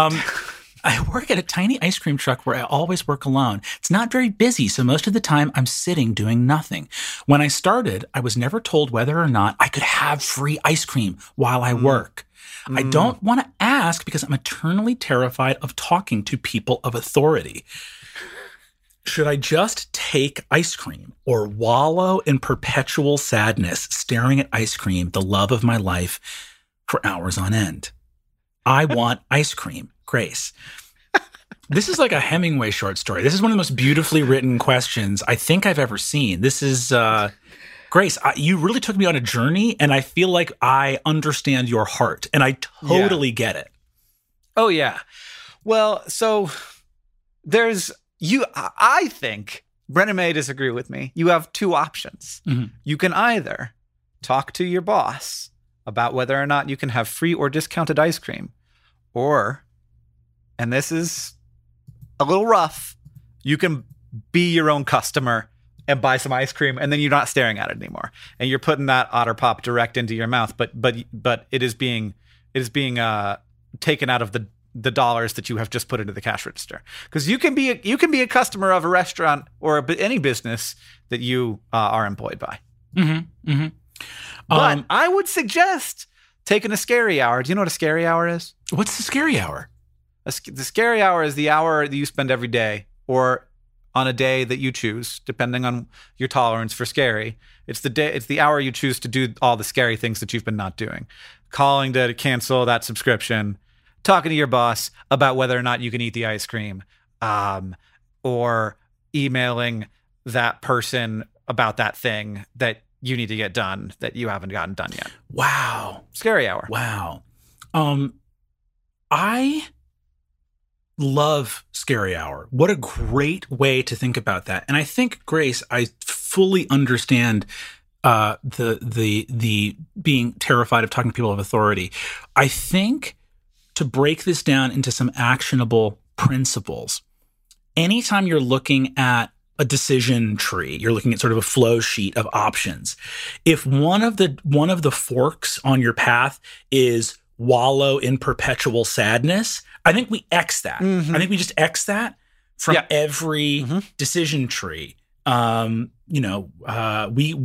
I work at a tiny ice cream truck where I always work alone. It's not very busy, so most of the time I'm sitting doing nothing. When I started, I was never told whether or not I could have free ice cream while I work. I don't want to ask because I'm eternally terrified of talking to people of authority. Should I just take ice cream or wallow in perpetual sadness, staring at ice cream, the love of my life, for hours on end? I want ice cream. Grace. This is like a Hemingway short story. This is one of the most beautifully written questions I think I've ever seen. This is, Grace, you really took me on a journey, and I feel like I understand your heart, and I totally get it. Oh, yeah. Well, so I think, Brennan may disagree with me, you have two options. Mm-hmm. You can either talk to your boss about whether or not you can have free or discounted ice cream, or, and this is a little rough, you can be your own customer and buy some ice cream, and then you're not staring at it anymore, and you're putting that Otter Pop direct into your mouth. But it is being taken out of the dollars that you have just put into the cash register. Because you can be a customer of a restaurant or any business that you are employed by. Mm-hmm. Mm-hmm. But I would suggest taking a scary hour. Do you know what a scary hour is? What's the scary hour? The scary hour is the hour that you spend every day, or on a day that you choose, depending on your tolerance for scary. It's the hour you choose to do all the scary things that you've been not doing. Calling to cancel that subscription, talking to your boss about whether or not you can eat the ice cream, or emailing that person about that thing that you need to get done that you haven't gotten done yet. Wow. Scary hour. Wow. I love scary hour. What a great way to think about that. And I think, Grace, I fully understand the being terrified of talking to people of authority. I think to break this down into some actionable principles, anytime you're looking at a decision tree, you're looking at sort of a flow sheet of options. If one of the forks on your path is wallow in perpetual sadness, I think we X that. Mm-hmm. I think we just X that from every decision tree. We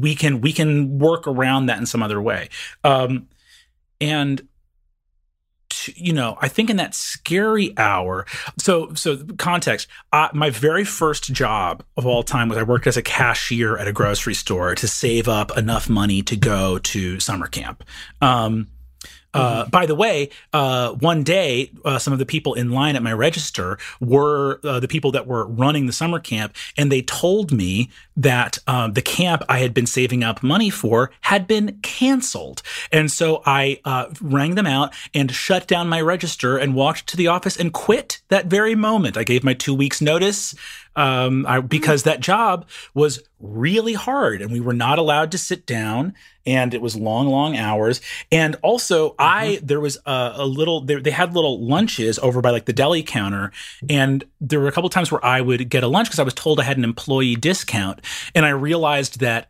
can work around that in some other way. And I think in that scary hour. So context, my very first job of all time was I worked as a cashier at a grocery store to save up enough money to go to summer camp. By the way, one day, some of the people in line at my register were the people that were running the summer camp, and they told me that the camp I had been saving up money for had been canceled. And so I rang them out and shut down my register and walked to the office and quit that very moment. I gave my 2 weeks notice. Because that job was really hard and we were not allowed to sit down and it was long hours. And also there was they had little lunches over by like the deli counter. And there were a couple of times where I would get a lunch because I was told I had an employee discount. And I realized that,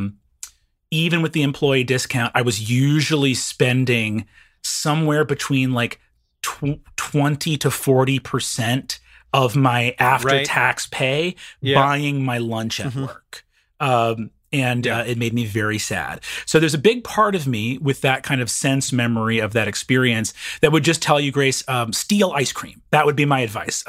even with the employee discount, I was usually spending somewhere between like 20 to 40% of my after-tax pay buying my lunch at work. It made me very sad. So there's a big part of me with that kind of sense memory of that experience that would just tell you, Grace, steal ice cream. That would be my advice.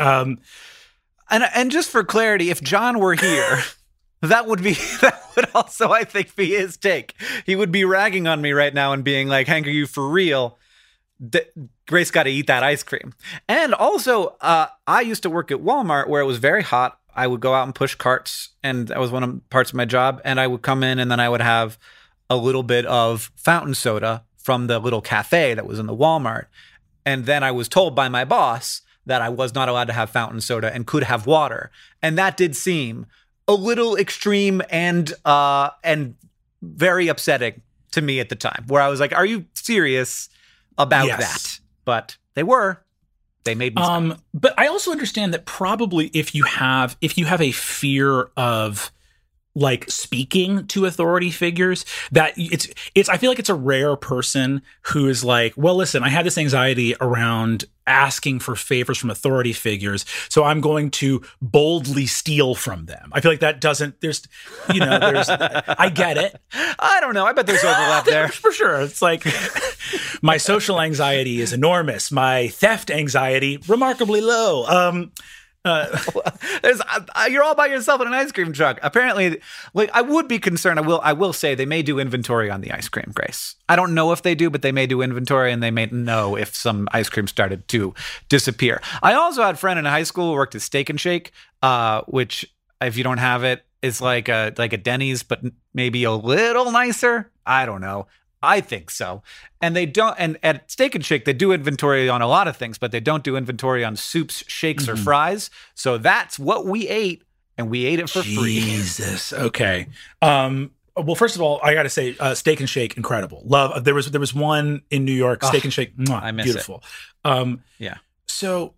And just for clarity, if John were here, that would also, I think, be his take. He would be ragging on me right now and being like, Hank, are you for real? Grace got to eat that ice cream. And also, I used to work at Walmart where it was very hot. I would go out and push carts, and that was one of the parts of my job. And I would come in, and then I would have a little bit of fountain soda from the little cafe that was in the Walmart. And then I was told by my boss that I was not allowed to have fountain soda and could have water. And that did seem a little extreme and very upsetting to me at the time, where I was like, are you serious about that? But they made me stop. But I also understand that probably if you have a fear of like speaking to authority figures, that it's I feel like it's a rare person who is like, well, listen, I had this anxiety around asking for favors from authority figures, so I'm going to boldly steal from them. I feel like that doesn't, I get it. I don't know. I bet there's overlap there. For sure. It's like my social anxiety is enormous. My theft anxiety, remarkably low. You're all by yourself in an ice cream truck. Apparently, like, I would be concerned. I will say they may do inventory on the ice cream, Grace. I don't know if they do, but they may do inventory, and they may know if some ice cream started to disappear. I also had a friend in high school who worked at Steak and Shake, which, if you don't have it, is like a Denny's, but maybe a little nicer. I don't know. I think so. And they don't, and at Steak and Shake, they do inventory on a lot of things, but they don't do inventory on soups, shakes, or fries. So that's what we ate, and we ate it for free. Jesus. Okay. Well, first of all, I got to say, Steak and Shake, incredible. Love. There was one in New York, Steak and Shake. Mwah, I miss beautiful. it. Yeah. So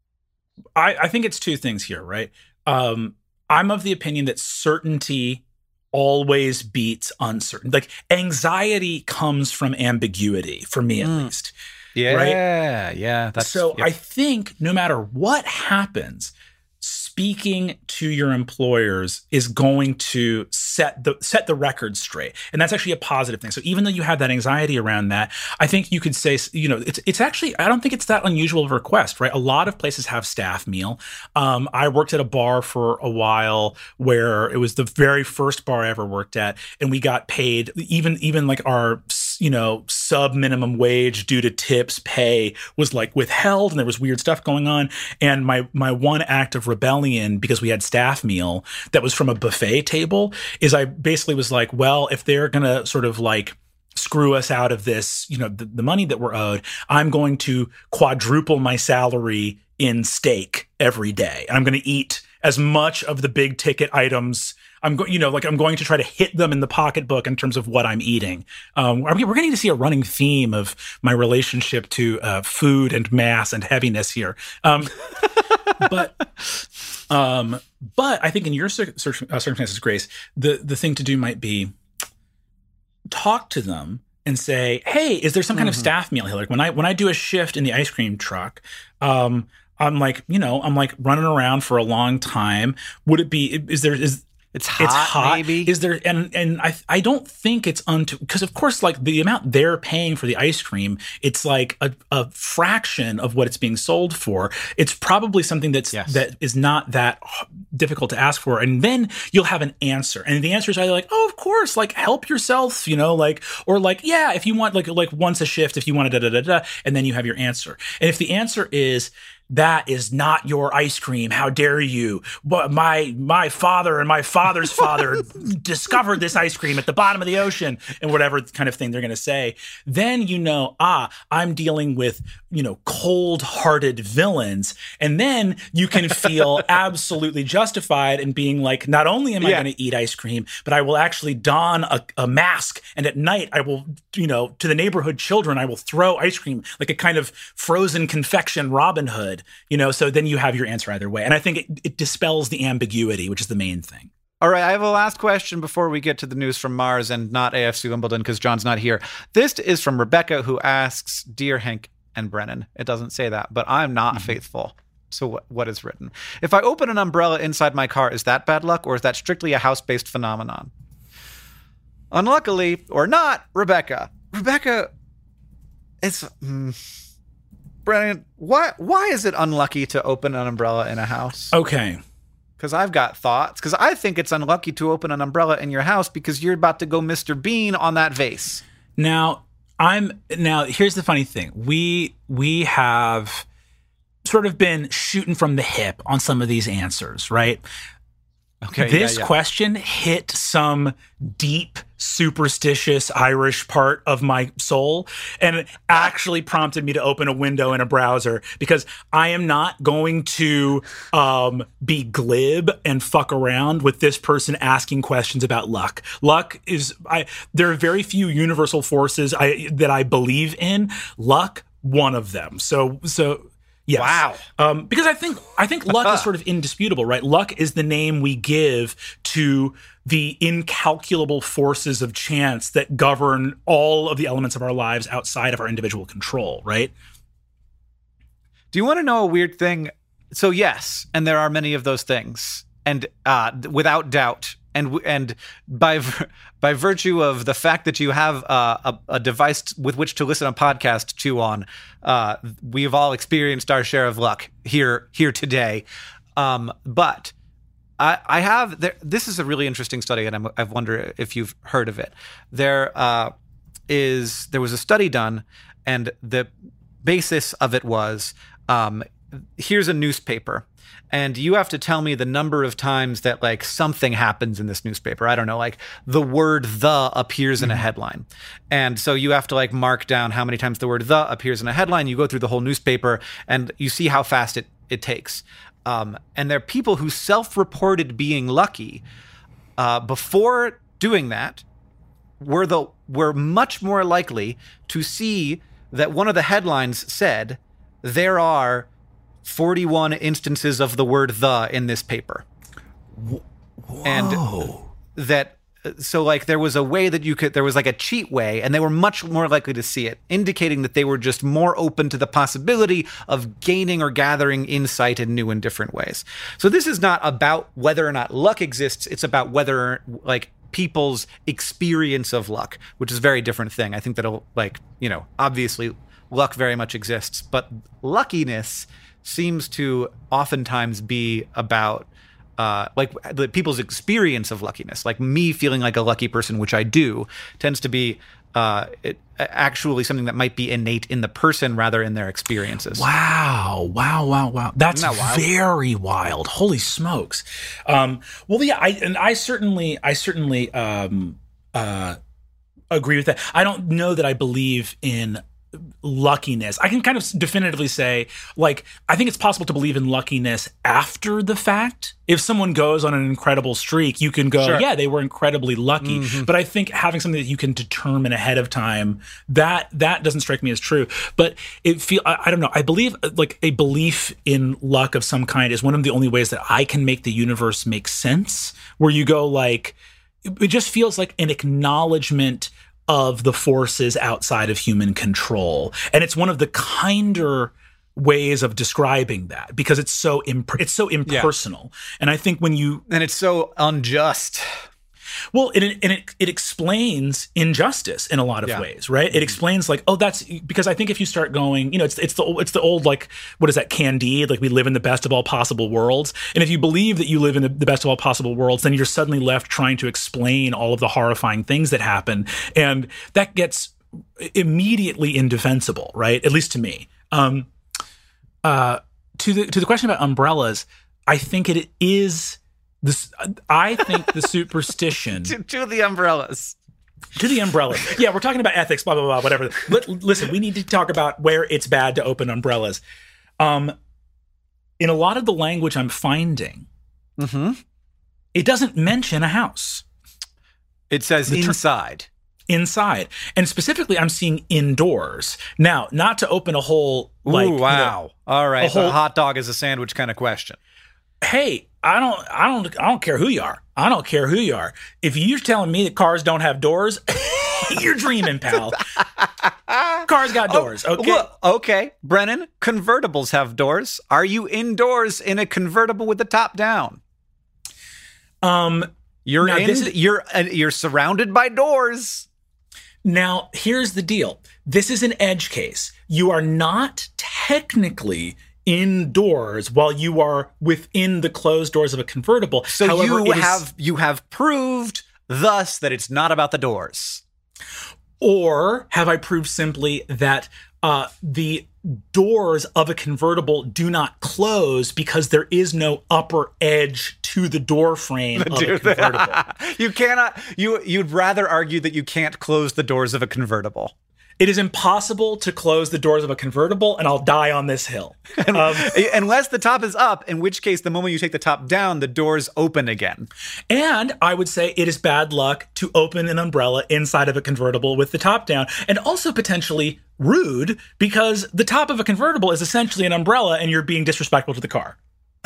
I think it's two things here, right? I'm of the opinion that certainty always beats uncertain. Like, anxiety comes from ambiguity, for me at least. Yeah, right? Yeah. I think no matter what happens, speaking to your employers is going to set the record straight. And that's actually a positive thing. So even though you have that anxiety around that, I think you could say, it's actually, I don't think it's that unusual of a request, right? A lot of places have staff meal. I worked at a bar for a while where it was the very first bar I ever worked at, and we got paid even like our sub minimum wage due to tips pay was like withheld, and there was weird stuff going on. And my one act of rebellion, because we had staff meal that was from a buffet table, is I basically was like, well, if they're gonna sort of like screw us out of this, the money that we're owed, I'm going to quadruple my salary in steak every day, and I'm going to eat as much of the big ticket items. I'm going to try to hit them in the pocketbook in terms of what I'm eating. We're going to need to see a running theme of my relationship to food and mass and heaviness here. But I think in your circumstances, Grace, the thing to do might be talk to them and say, "Hey, is there some kind of staff meal here? Like when I do a shift in the ice cream truck, I'm like running around for a long time. Would it be is It's hot. It's hot. Maybe. Is there and I don't think it's because of course like the amount they're paying for the ice cream, it's like a fraction of what it's being sold for. It's probably something that is not that difficult to ask for, and then you'll have an answer, and the answer is either like, oh, of course, like help yourself, like, or like, yeah, if you want like once a shift, if you want to and then you have your answer. And if the answer is, that is not your ice cream, how dare you? But my father and my father's father discovered this ice cream at the bottom of the ocean, and whatever kind of thing they're going to say, then I'm dealing with cold-hearted villains, and then you can feel absolutely justified in being like, not only am I going to eat ice cream, but I will actually don a mask, and at night I will to the neighborhood children I will throw ice cream like a kind of frozen confection Robin Hood. So then you have your answer either way. And I think it dispels the ambiguity, which is the main thing. All right, I have a last question before we get to the news from Mars and not AFC Wimbledon because John's not here. This is from Rebecca, who asks, Dear Hank and Brennan. It doesn't say that, but I'm not faithful. So what is written? If I open an umbrella inside my car, is that bad luck, or is that strictly a house-based phenomenon? Unluckily, or not, Rebecca, it's... Brennan, why is it unlucky to open an umbrella in a house? Okay. Because I've got thoughts. Because I think it's unlucky to open an umbrella in your house because you're about to go Mr. Bean on that vase. Now here's the funny thing. We have sort of been shooting from the hip on some of these answers, right? Okay. This question hit some deep, superstitious Irish part of my soul, and it actually prompted me to open a window in a browser, because I am not going to be glib and fuck around with this person asking questions about luck. Luck is there are very few universal forces that I believe in. Luck, one of them. So. Yes. Wow. Because I think luck is sort of indisputable, right? Luck is the name we give to the incalculable forces of chance that govern all of the elements of our lives outside of our individual control, right? Do you want to know a weird thing? So yes, and there are many of those things, and without doubt, and by virtue of the fact that you have a device with which to listen a podcast to on, we've all experienced our share of luck here today. But I have there. This is a really interesting study, and I wonder if you've heard of it. There was a study done, and the basis of it was, here's a newspaper. And you have to tell me the number of times that like something happens in this newspaper. I don't know, like the word "the" appears in a headline. And so you have to like mark down how many times the word "the" appears in a headline. You go through the whole newspaper and you see how fast it takes. And there are people who self-reported being lucky before doing that were much more likely to see that one of the headlines said, there are 41 instances of the word "the" in this paper. Whoa. And that, so like there was a way that there was like a cheat way, and they were much more likely to see it, indicating that they were just more open to the possibility of gaining or gathering insight in new and different ways. So this is not about whether or not luck exists. It's about whether like people's experience of luck, which is a very different thing. I think that'll obviously luck very much exists, but luckiness seems to oftentimes be about like people's experience of luckiness. Like me feeling like a lucky person, which I do, tends to be actually something that might be innate in the person rather in their experiences. Wow. That's wild? Very wild. Holy smokes. Well, yeah, I certainly agree with that. I don't know that I believe in luckiness. I can kind of definitively say, like, I think it's possible to believe in luckiness after the fact. If someone goes on an incredible streak, you can go, yeah, they were incredibly lucky. Mm-hmm. But I think having something that you can determine ahead of time, that doesn't strike me as true. But I don't know. I believe like a belief in luck of some kind is one of the only ways that I can make the universe make sense, where you go like, it just feels like an acknowledgement of the forces outside of human control. And it's one of the kinder ways of describing that because it's so impersonal. And I think and it's so unjust. Well, it explains injustice in a lot of ways, right? It explains like, oh, that's because I think if you start going, it's the old like, what is that, Candide? Like we live in the best of all possible worlds. And if you believe that you live in the best of all possible worlds, then you're suddenly left trying to explain all of the horrifying things that happen. And that gets immediately indefensible, right? At least to me. To the question about umbrellas, I think it is this. I think the superstition to the umbrellas. To the umbrellas. Yeah, we're talking about ethics, blah blah blah, whatever. Listen, we need to talk about where it's bad to open umbrellas. In a lot of the language I'm finding, it doesn't mention a house. It says inside. Inside. And specifically, I'm seeing indoors. Now, not to open a whole, like, ooh, wow. All right. So a hot dog is a sandwich kind of question. Hey, I don't care who you are. I don't care who you are. If you're telling me that cars don't have doors, you're dreaming, pal. Cars got doors. Okay. Well, okay. Brennan, convertibles have doors. Are you indoors in a convertible with the top down? You're surrounded by doors. Now, here's the deal. This is an edge case. You are not technically indoors while you are within the closed doors of a convertible. So however, you have proved thus that it's not about the doors. Or have I proved simply that the doors of a convertible do not close because there is no upper edge to the door frame of a convertible? You cannot. You'd rather argue that you can't close the doors of a convertible. It is impossible to close the doors of a convertible, and I'll die on this hill. Unless the top is up, in which case, the moment you take the top down, the doors open again. And I would say it is bad luck to open an umbrella inside of a convertible with the top down, and also potentially rude because the top of a convertible is essentially an umbrella, and you're being disrespectful to the car.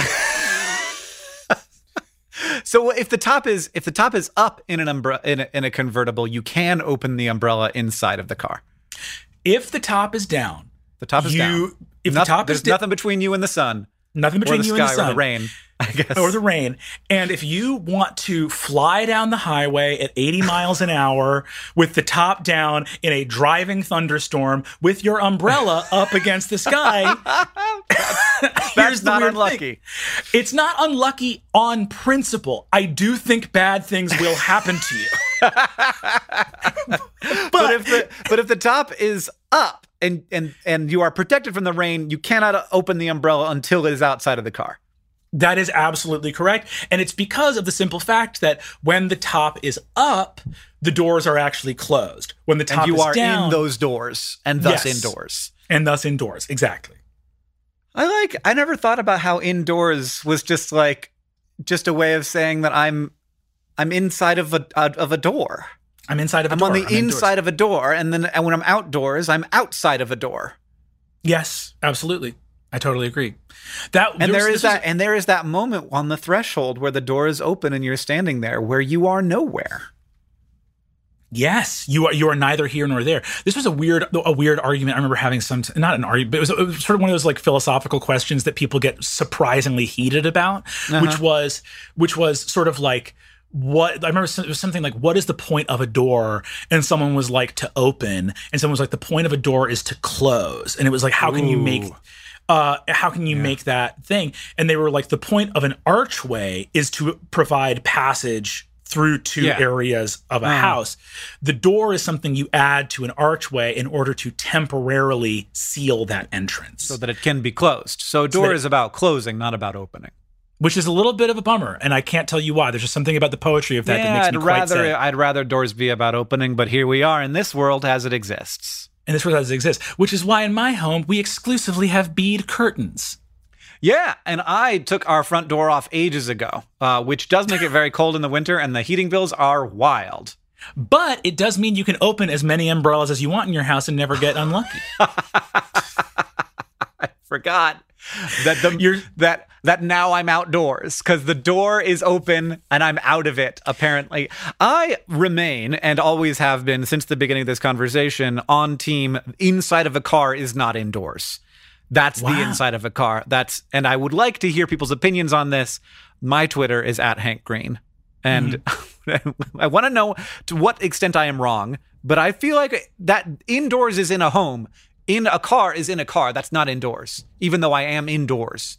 So if the top is up in in a convertible, you can open the umbrella inside of the car. If the top is down, down. If the top there's nothing between you and the sun. Nothing between you and the sun. Or the rain, I guess. Or the rain. And if you want to fly down the highway at 80 miles an hour with the top down in a driving thunderstorm with your umbrella up against the sky, that's not unlucky. Thing. It's not unlucky on principle. I do think bad things will happen to you. but if the top is up and you are protected from the rain, you cannot open the umbrella until it is outside of the car. That is absolutely correct. And it's because of the simple fact that when the top is up, the doors are actually closed. When the top is down, you are in those doors and thus indoors. And thus indoors, exactly. I never thought about how indoors was just a way of saying that I'm inside of a door. I'm inside of a door. I'm on the inside of a door, and when I'm outdoors, I'm outside of a door. Yes, absolutely. I totally agree. There is that moment on the threshold where the door is open and you're standing there where you are nowhere. Yes, you are neither here nor there. This was a weird argument. I remember having not an argument, but it was sort of one of those like philosophical questions that people get surprisingly heated about, which was sort of like, what I remember it was something like, what is the point of a door? And someone was like, to open, and someone was like, the point of a door is to close. And it was like, how can you make that thing? And they were like, the point of an archway is to provide passage through two areas of a house. The door is something you add to an archway in order to temporarily seal that entrance. So that it can be closed. So a door is about closing, not about opening. Which is a little bit of a bummer, and I can't tell you why. There's just something about the poetry of that that makes me quite sad. I'd rather doors be about opening, but here we are in this world as it exists. And this world as it exists, which is why in my home, we exclusively have bead curtains. Yeah, and I took our front door off ages ago, which does make it very cold in the winter, and the heating bills are wild. But it does mean you can open as many umbrellas as you want in your house and never get unlucky. I forgot that now I'm outdoors because the door is open and I'm out of it, apparently. I remain, and always have been since the beginning of this conversation, on team inside of a car is not indoors. That's Wow. the inside of a car. And I would like to hear people's opinions on this. My Twitter is at Hank Green. And I want to know to what extent I am wrong, but I feel like that indoors is in a home. In a car is in a car. That's not indoors, even though I am indoors.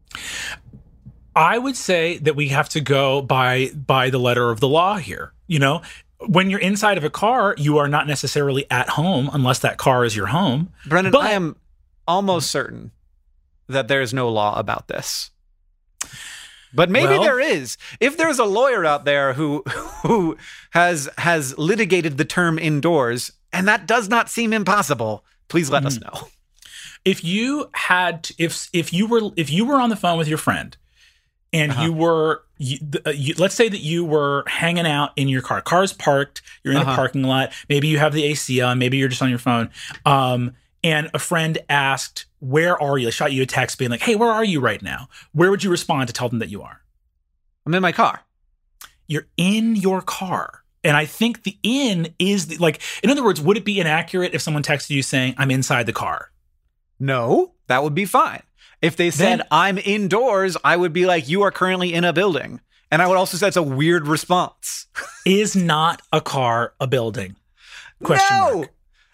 I would say that we have to go by the letter of the law here. You know, when you're inside of a car, you are not necessarily at home unless that car is your home. Brendan, But- I am almost certain that there is no law about this. But maybe Well- there is. If there's a lawyer out there who has litigated the term indoors, and that does not seem impossible, please let us know. If you had, if you were on the phone with your friend, and let's say that you were hanging out in your car, car's parked, you're in a parking lot, maybe you have the AC on, maybe you're just on your phone, and a friend asked, "Where are you?" They shot you a text being like, "Hey, where are you right now?" Where would you respond to tell them that you are? I'm in my car. You're in your car. And I think the in is in other words, would it be inaccurate if someone texted you saying, "I'm inside the car"? No, that would be fine. If they said, I'm indoors, I would be like, you are currently in a building. And I would also say it's a weird response. Is not a car a building? Question mark.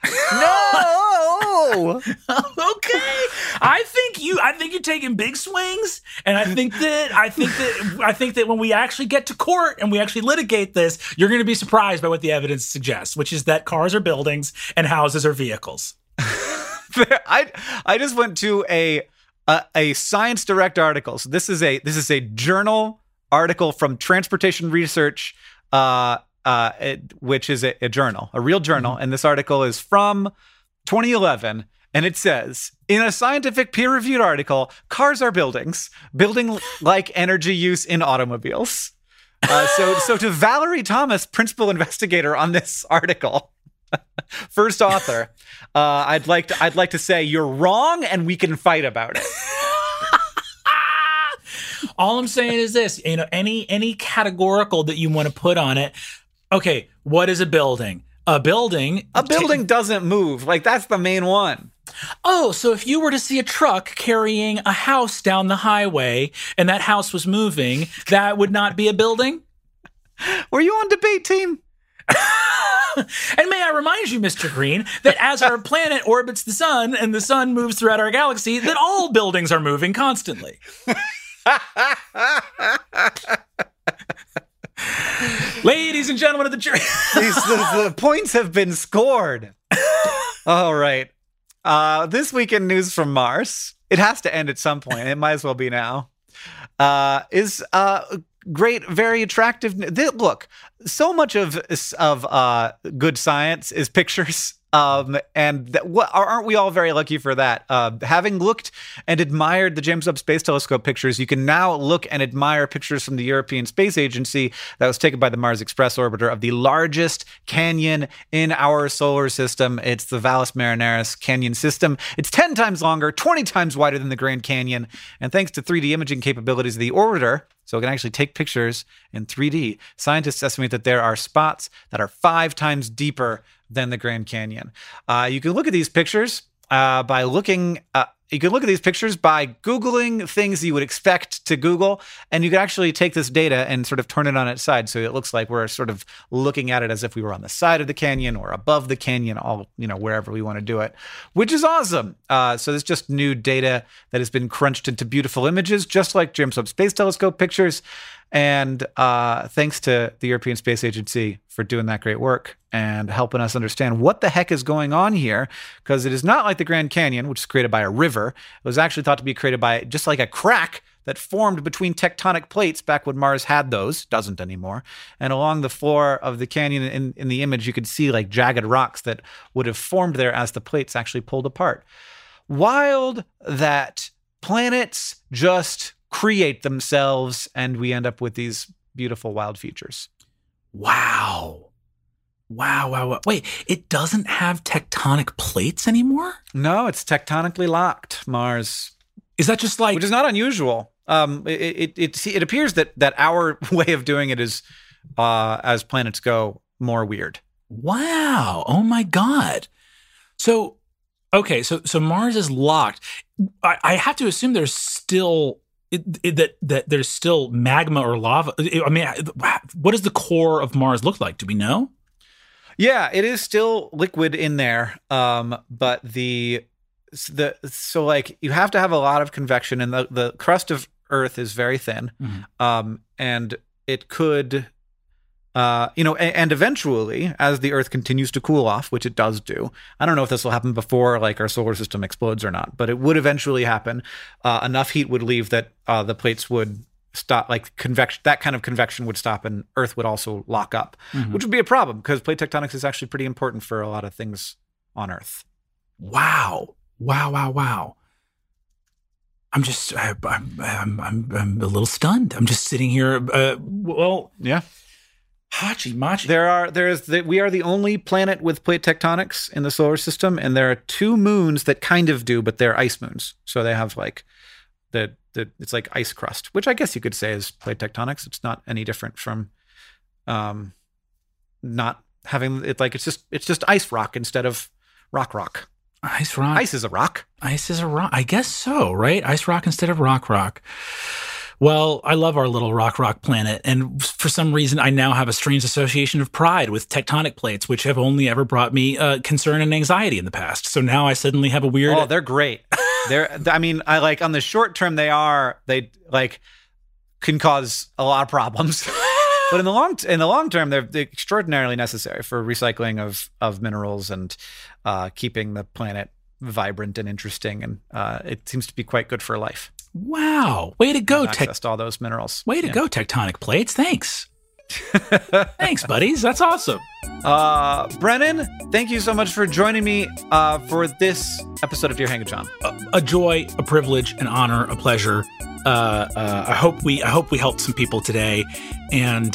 No. Okay. I think you're taking big swings, and I think that when we actually get to court and we actually litigate this, you're going to be surprised by what the evidence suggests, which is that cars are buildings and houses are vehicles. I just went to a Science Direct article. So this is a journal article from Transportation Research, which is a journal, a real journal. And this article is from 2011. And it says, in a scientific peer-reviewed article, cars are buildings, building-like energy use in automobiles. So to Valerie Thomas, principal investigator on this article, first author, I'd like to say you're wrong, and we can fight about it. All I'm saying is this: any categorical that you want to put on it. Okay, what is a building? A building Doesn't move. Like, that's the main one. Oh, so if you were to see a truck carrying a house down the highway and that house was moving, that would not be a building? Were you on debate team? And may I remind you, Mr. Green, that as our planet orbits the sun and the sun moves throughout our galaxy, that all buildings are moving constantly. Ladies and gentlemen of the jury. the points have been scored. All right. This week in news from Mars, it has to end at some point. It might as well be now. Is great, very attractive. Look, so much of good science is pictures. Aren't we all very lucky for that? Having looked and admired the James Webb Space Telescope pictures, you can now look and admire pictures from the European Space Agency that was taken by the Mars Express orbiter of the largest canyon in our solar system. It's the Valles Marineris Canyon system. It's 10 times longer, 20 times wider than the Grand Canyon. And thanks to 3D imaging capabilities of the orbiter, so it can actually take pictures in 3D, scientists estimate that there are spots that are 5 times deeper than the Grand Canyon. You can look at these pictures by Googling things you would expect to Google, and you can actually take this data and sort of turn it on its side, so it looks like we're sort of looking at it as if we were on the side of the canyon or above the canyon, wherever we want to do it, which is awesome. So there's just new data that has been crunched into beautiful images, just like James Webb Space Telescope pictures. And thanks to the European Space Agency for doing that great work and helping us understand what the heck is going on here, because it is not like the Grand Canyon, which is created by a river. It was actually thought to be created by just like a crack that formed between tectonic plates back when Mars had those, doesn't anymore. And along the floor of the canyon in the image, you could see like jagged rocks that would have formed there as the plates actually pulled apart. Wild that planets just create themselves and we end up with these beautiful wild features. Wow. Wait, it doesn't have tectonic plates anymore? No, it's tectonically locked, Mars. Is that just like... Which is not unusual. It appears that our way of doing it is, as planets go, more weird. Wow. Oh my God. So, okay, so Mars is locked. I have to assume there's still that there's still magma or lava. I mean, what does the core of Mars look like? Do we know? Yeah, it is still liquid in there, but so like you have to have a lot of convection, and the crust of Earth is very thin, and it could, and eventually, as the Earth continues to cool off, which it does do, I don't know if this will happen before like our solar system explodes or not, but it would eventually happen. Enough heat would leave that the plates would stop, like convection, that kind of convection would stop, and Earth would also lock up, which would be a problem because plate tectonics is actually pretty important for a lot of things on Earth. Wow. I'm just, I'm a little stunned. I'm just sitting here. Yeah. Hachi Machi. We are the only planet with plate tectonics in the solar system, and there are 2 moons that kind of do, but they're ice moons. So they have like it's like ice crust, which I guess you could say is plate tectonics. It's not any different from not having it. Like it's just ice rock instead of rock. Ice rock. Ice is a rock. Ice is a rock. I guess so, right? Ice rock instead of rock. Well, I love our little rock planet, and for some reason, I now have a strange association of pride with tectonic plates, which have only ever brought me concern and anxiety in the past. So now I suddenly have a weird. Oh, they're great. I like on the short term, they like can cause a lot of problems, but in the long term, they're extraordinarily necessary for recycling of minerals and keeping the planet vibrant and interesting, and it seems to be quite good for life. Wow. Way to go, access to all those minerals. Way to go, tectonic plates. Thanks. Thanks, buddies. That's awesome. Brennan, thank you so much for joining me for this episode of Dear Hang-A-John. A joy, a privilege, an honor, a pleasure. I hope we helped some people today. And,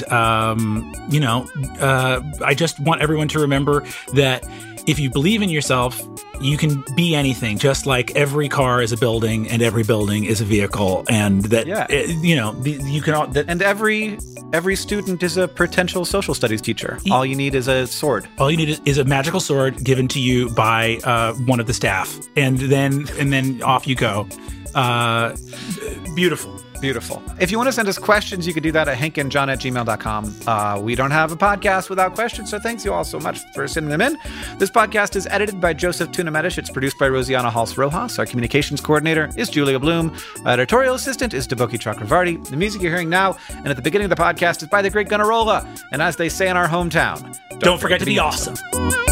I just want everyone to remember that if you believe in yourself, you can be anything, just like every car is a building and every building is a vehicle. And that, you can all... and every student is a potential social studies teacher. All you need is a sword. All you need is a magical sword given to you by one of the staff. And then off you go. Beautiful. If you want to send us questions, you can do that at hankandjohn@gmail.com. We don't have a podcast without questions, so thanks you all so much for sending them in. This podcast is edited by Joseph Tuna-Medish. It's produced by Rosianna Halse-Rojas. Our communications coordinator is Julia Bloom. Our editorial assistant is Deboki Chakravarti. The music you're hearing now and at the beginning of the podcast is by the great Gunnarolla. And as they say in our hometown, don't forget to be awesome.